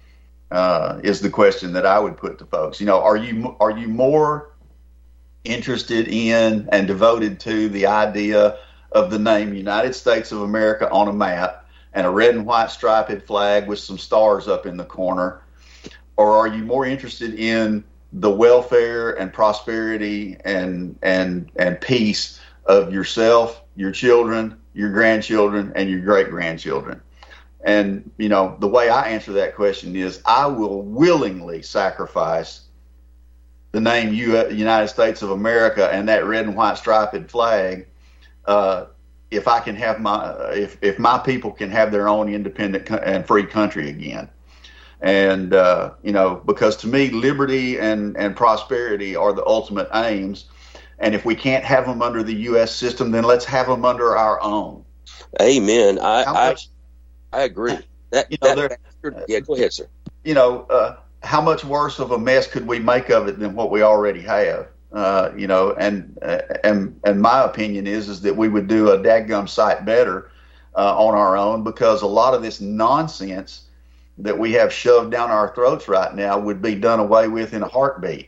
uh, is the question that I would put to folks. You know, are you are you more interested in and devoted to the idea of the name United States of America on a map and a red and white striped flag with some stars up in the corner, or are you more interested in the welfare and prosperity and and and peace of yourself, your children, your grandchildren, and your great-grandchildren? And, you know, the way I answer that question is I will willingly sacrifice the name U- United States of America and that red and white striped flag uh, if I can have my, if, if my people can have their own independent co- and free country again. And, uh, you know, because to me, liberty and, and prosperity are the ultimate aims. And if we can't have them under the U S system, then let's have them under our own. Amen. I I, I agree. That, you know, that, yeah, go ahead, sir. You know, uh, how much worse of a mess could we make of it than what we already have? Uh, you know, and uh, and and my opinion is is that we would do a dadgum sight better uh, on our own, because a lot of this nonsense that we have shoved down our throats right now would be done away with in a heartbeat.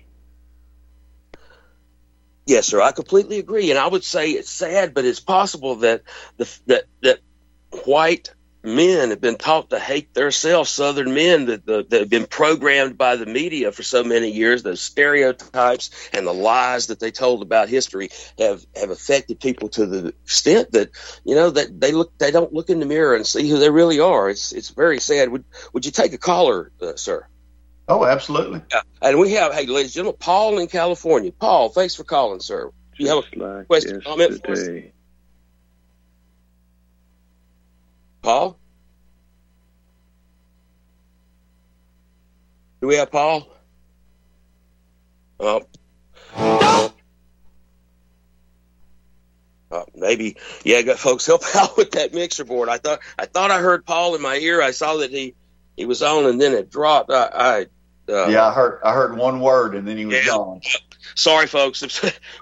Yes, sir. I completely agree, and I would say it's sad, but it's possible that the that that white men have been taught to hate themselves. Southern men that, that, that have been programmed by the media for so many years. Those stereotypes and the lies that they told about history have, have affected people to the extent that, you know, that they look they don't look in the mirror and see who they really are. It's it's very sad. Would would you take a caller, uh, sir? Oh, absolutely. Yeah. And we have, hey, ladies and gentlemen, Paul in California. Paul, thanks for calling, sir. Do you have a like question, comment for us? Paul? Do we have Paul? Oh. Uh, maybe, yeah, got folks help out with that mixer board. I thought I thought I heard Paul in my ear. I saw that he, he was on, and then it dropped. I, I uh, yeah, I heard I heard one word, and then he was yeah. gone. Sorry, folks. It's,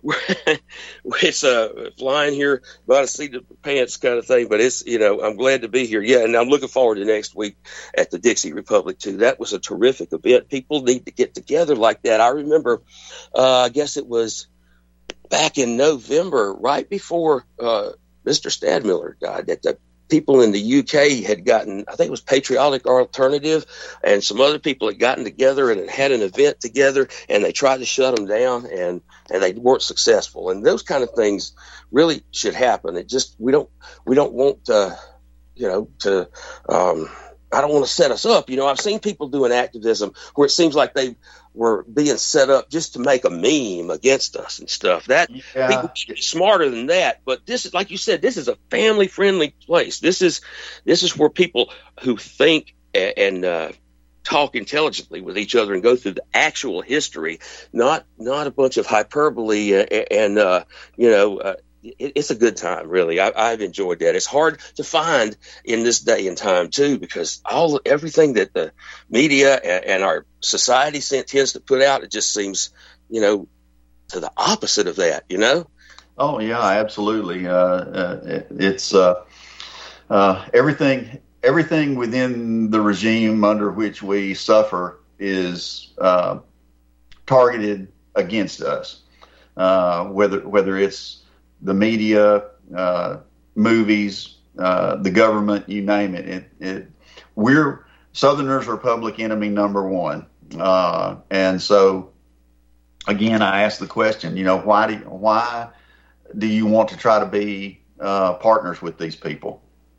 it's uh, flying here by the seat of the pants kind of thing, but it's, you know, I'm glad to be here. Yeah, and I'm looking forward to next week at the Dixie Republic, too. That was a terrific event. People need to get together like that. I remember, uh, I guess it was back in November, right before uh, Mister Stadmiller died, that the people in the U K had gotten, I think it was Patriotic Alternative, and some other people had gotten together and had an event together, and they tried to shut them down, and, and they weren't successful. And those kind of things really should happen. It just, we don't, we don't want, uh, you know, to, um, I don't want to set us up. You know, I've seen people doing activism where it seems like they were being set up just to make a meme against us and stuff. That yeah. People should be smarter than that. But this is, like you said, this is a family friendly place. This is, this is where people who think and, and uh, talk intelligently with each other and go through the actual history, not, not a bunch of hyperbole uh, and, uh, you know, uh, it's a good time, really. I, I've enjoyed that. It's hard to find in this day and time, too, because all everything that the media and, and our society tends to put out, it just seems, you know, to the opposite of that, you know? Oh, yeah, absolutely. Uh, uh, it, it's uh, uh, everything, everything within the regime under which we suffer is uh, targeted against us, uh, whether whether it's the media, uh, movies, uh, the government, you name it. It, it. We're Southerners are public enemy number one. Uh, and so, again, I ask the question, you know, why do, why do you want to try to be uh, partners with these people?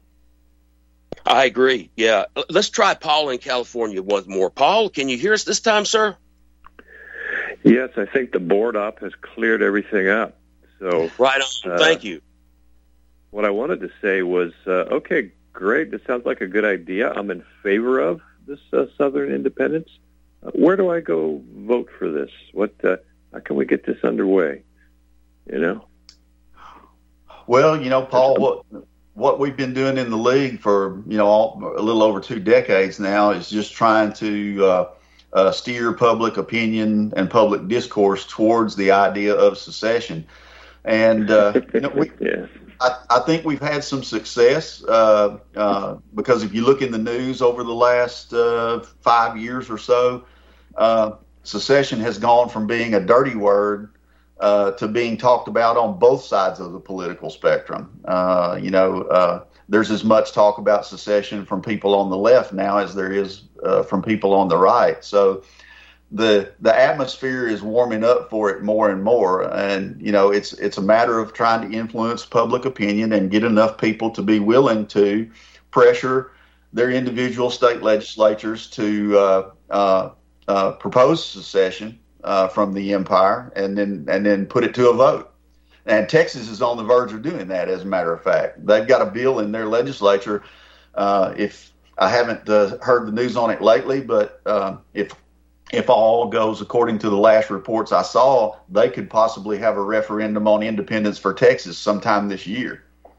I agree. Yeah. Let's try Paul in California once more. Paul, can you hear us this time, sir? Yes, I think the board op has cleared everything up. So right on. Uh, Thank you. What I wanted to say was, uh, okay, great. This sounds like a good idea. I'm in favor of this uh, Southern independence. Uh, where do I go vote for this? What? Uh, how can we get this underway? You know. Well, you know, Paul, what what we've been doing in the league for you know all, a little over two decades now is just trying to uh, uh, steer public opinion and public discourse towards the idea of secession. And, uh, you know, we, yeah. I, I think we've had some success uh, uh, because if you look in the news over the last uh, five years or so, uh, secession has gone from being a dirty word uh, to being talked about on both sides of the political spectrum. Uh, you know, uh, there's as much talk about secession from people on the left now as there is uh, from people on the right. So the the atmosphere is warming up for it more and more, and you know it's it's a matter of trying to influence public opinion and get enough people to be willing to pressure their individual state legislatures to uh, uh, uh, propose secession uh, from the empire, and then and then put it to a vote. And Texas is on the verge of doing that. As a matter of fact, they've got a bill in their legislature. Uh, if I haven't uh, heard the news on it lately, but uh, if If all goes according to the last reports I saw, they could possibly have a referendum on independence for Texas sometime this year.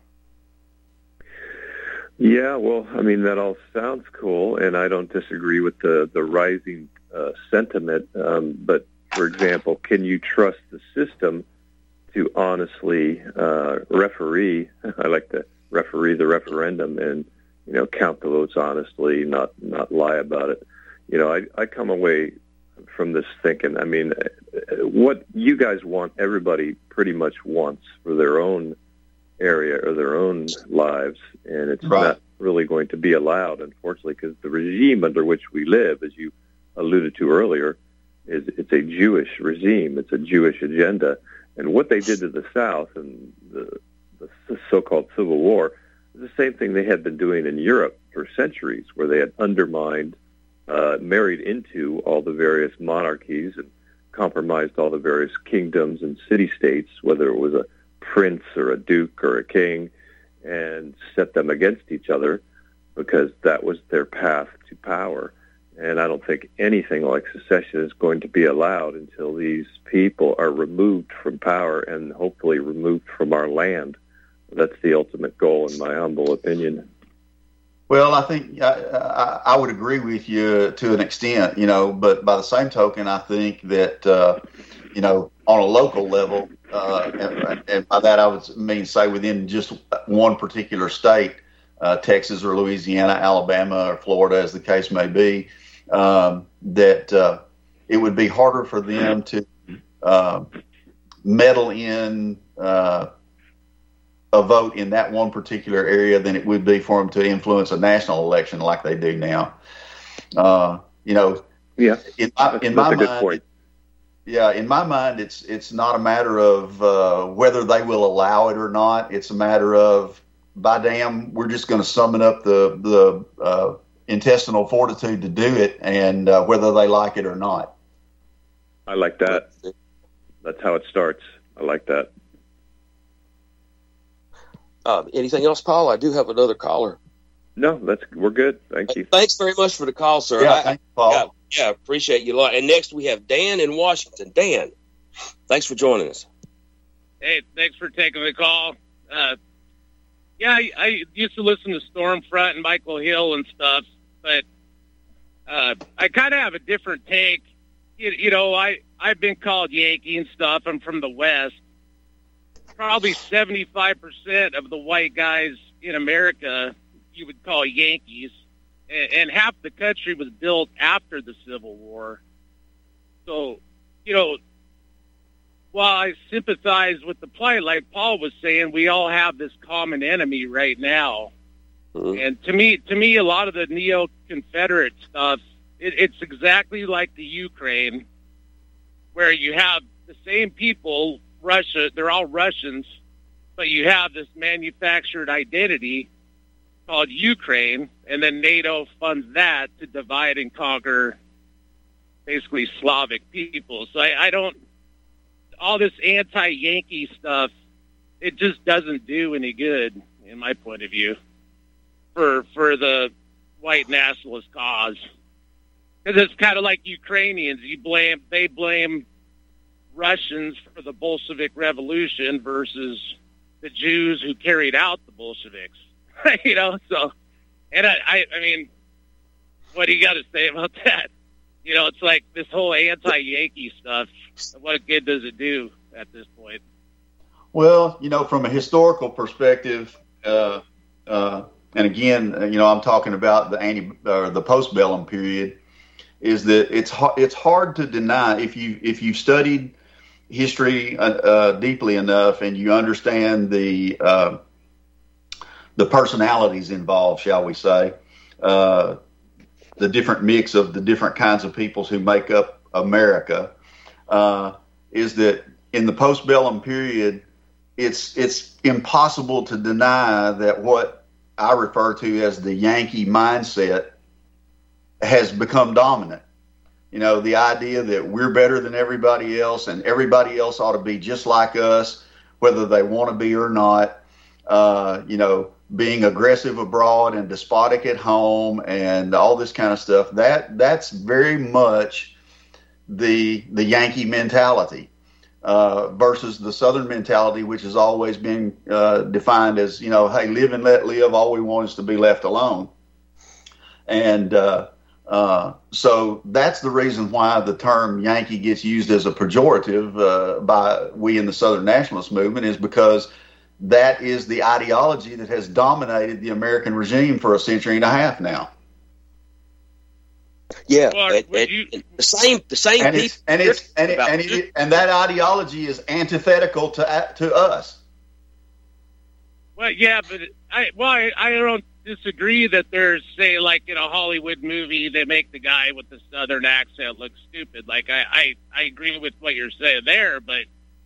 Yeah, well, I mean, that all sounds cool, and I don't disagree with the, the rising uh, sentiment. Um, but, for example, can you trust the system to honestly uh, referee? I like to referee the referendum and, you know, count the votes honestly, not not lie about it. You know, I, I come away from this thinking, I mean, what you guys want, everybody pretty much wants for their own area or their own lives, and it's right. not really going to be allowed, unfortunately, because the regime under which we live, as you alluded to earlier, is it's a Jewish regime. It's a Jewish agenda. And what they did to the South and the, the so-called Civil War is the same thing they had been doing in Europe for centuries, where they had undermined Uh, married into all the various monarchies and compromised all the various kingdoms and city-states, whether it was a prince or a duke or a king, and set them against each other because that was their path to power. And I don't think anything like secession is going to be allowed until these people are removed from power and hopefully removed from our land. That's the ultimate goal, in my humble opinion. Well, I think I, I, I would agree with you to an extent, you know, but by the same token, I think that, uh, you know, on a local level, uh, and, and by that I would mean, say, within just one particular state, uh, Texas or Louisiana, Alabama or Florida, as the case may be, um, that uh, it would be harder for them to uh, meddle in uh a vote in that one particular area than it would be for them to influence a national election like they do now. Uh, you know, yeah, in my, in my That's a good mind, point. yeah, in my mind, it's it's not a matter of uh, whether they will allow it or not. It's a matter of, by damn, we're just going to summon up the the uh, intestinal fortitude to do it, and uh, whether they like it or not. I like that. That's how it starts. I like that. Uh, anything else, Paul? I do have another caller. No, that's we're good. Thank you. Thanks very much for the call, sir. Yeah, I, thanks, Paul. Yeah, yeah, appreciate you a lot. And next we have Dan in Washington. Dan, thanks for joining us. Hey, thanks for taking the call. Uh, yeah, I, I used to listen to Stormfront and Michael Hill and stuff, but uh, I kind of have a different take. You, you know, I, I've been called Yankee and stuff. I'm from the West. Probably seventy-five percent of the white guys in America you would call Yankees, and, and half the country was built after the Civil War. So, you know, while I sympathize with the plight, like Paul was saying, we all have this common enemy right now. Mm-hmm. And to me, to me, a lot of the neo-Confederate stuff, it, it's exactly like the Ukraine, where you have the same people. Russia, they're all Russians, but you have this manufactured identity called Ukraine, and then NATO funds that to divide and conquer basically Slavic people. So I, I don't, all this anti-Yankee stuff, it just doesn't do any good, in my point of view, for for the white nationalist cause. Because it's kind of like Ukrainians. You blame, they blame Russians for the Bolshevik Revolution versus the Jews who carried out the Bolsheviks. You know, so, and I, I, I mean, what do you got to say about that? You know, it's like this whole anti-Yankee stuff. What good does it do at this point? Well, you know, from a historical perspective, uh, uh, and again, you know, I'm talking about the anti or the postbellum period, is that it's it's hard to deny if you if you've studied history uh, uh, deeply enough and you understand the uh, the personalities involved, shall we say, uh, the different mix of the different kinds of peoples who make up America, uh, is that in the postbellum period, it's it's impossible to deny that what I refer to as the Yankee mindset has become dominant. You know, the idea that we're better than everybody else and everybody else ought to be just like us, whether they want to be or not. Uh, you know, being aggressive abroad and despotic at home and all this kind of stuff. That that's very much the the Yankee mentality. Uh, versus the Southern mentality, which has always been uh, defined as, you know, hey, live and let live. All we want is to be left alone. And uh, uh, so that's the reason why the term Yankee gets used as a pejorative uh, by we in the Southern Nationalist movement, is because that is the ideology that has dominated the American regime for a century and a half now. Yeah, well, and, and, you, and the same, the same and people, it's, and it's and it, and, it, and that ideology is antithetical to to us. Well, yeah, but I well, I, I don't disagree that there's, say, like in a Hollywood movie, they make the guy with the Southern accent look stupid. Like I, I, I agree with what you're saying there, but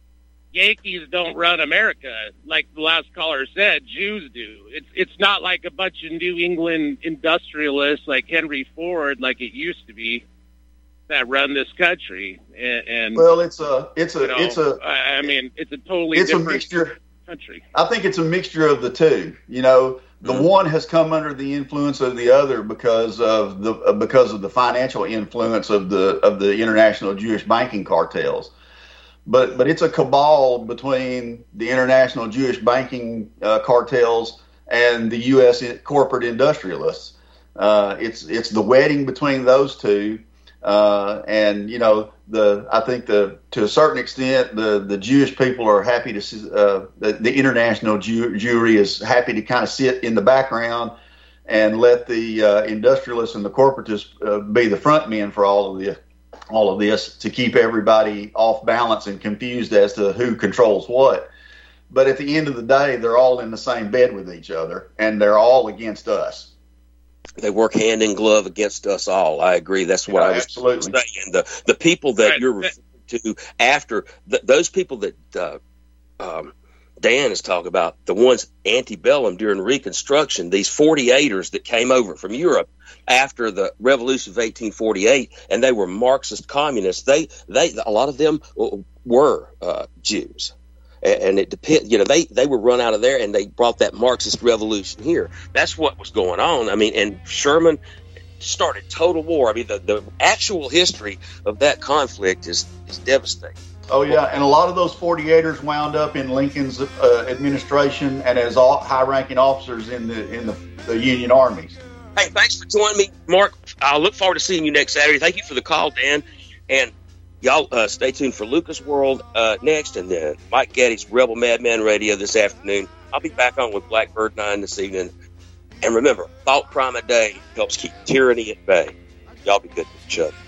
Yankees don't run America. Like the last caller said, Jews do. It's it's not like a bunch of New England industrialists like Henry Ford, like it used to be, that run this country. And, and well, it's a it's a you know, it's a. I mean, it's a totally it's different a mixture. Country. I think it's a mixture of the two. You know, the mm-hmm. one has come under the influence of the other because of the uh, because of the financial influence of the of the international Jewish banking cartels. But but it's a cabal between the international Jewish banking uh, cartels and the U S corporate industrialists. Uh, it's it's the wedding between those two, uh, and you know the I think the to a certain extent the, the Jewish people are happy to see, uh, the, the international Jew, Jewry is happy to kind of sit in the background and let the uh, industrialists and the corporatists uh, be the front men for all of the. all of this to keep everybody off balance and confused as to who controls what. But at the end of the day, they're all in the same bed with each other, and they're all against us. They work hand in glove against us all. I agree. That's what yeah, I was absolutely. saying. The, the people that right. you're referring to after, th- those people that uh, um, Dan is talking about, the ones antebellum during Reconstruction, these forty-eighters that came over from Europe after the Revolution of eighteen forty-eight, and they were Marxist communists. They, they, a lot of them were uh, Jews, and it depend. You know, they they were run out of there, and they brought that Marxist revolution here. That's what was going on. I mean, and Sherman started total war. I mean, the, the actual history of that conflict is is devastating. Oh yeah, and a lot of those forty-eighters wound up in Lincoln's uh, administration and as all high-ranking officers in the in the, the Union armies. Hey, thanks for joining me, Mark. I look forward to seeing you next Saturday. Thank you for the call, Dan. And y'all uh, stay tuned for Lucas World uh, next, and then Mike Gaddy's Rebel Madman Radio this afternoon. I'll be back on with Blackbird nine this evening. And remember, thought crime a day helps keep tyranny at bay. Y'all be good to each other.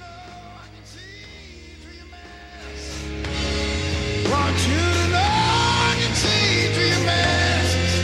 Want you to know you see through your masks.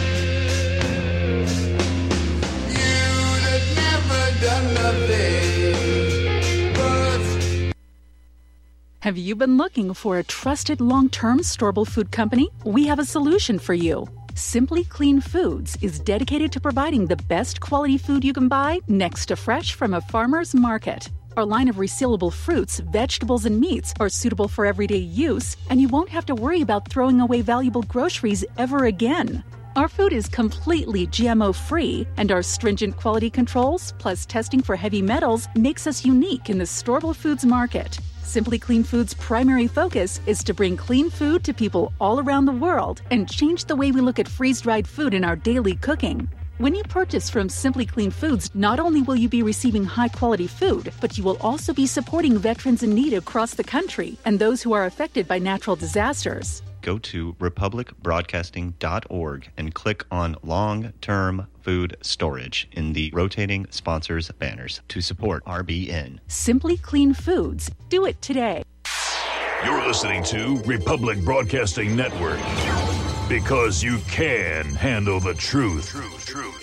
You that never done nothing but. Have you been looking for a trusted long-term storable food company? We have a solution for you. Simply Clean Foods is dedicated to providing the best quality food you can buy next to fresh from a farmer's market. Our line of resealable fruits, vegetables, and meats are suitable for everyday use, and you won't have to worry about throwing away valuable groceries ever again. Our food is completely G M O-free, and our stringent quality controls, plus testing for heavy metals, makes us unique in the storable foods market. Simply Clean Foods' primary focus is to bring clean food to people all around the world and change the way we look at freeze-dried food in our daily cooking. When you purchase from Simply Clean Foods, not only will you be receiving high-quality food, but you will also be supporting veterans in need across the country and those who are affected by natural disasters. go to republic broadcasting dot org and click on long-term food storage in the rotating sponsors banners to support R B N. Simply Clean Foods. Do it today. You're listening to Republic Broadcasting Network, because you can handle the truth. Truth, truth.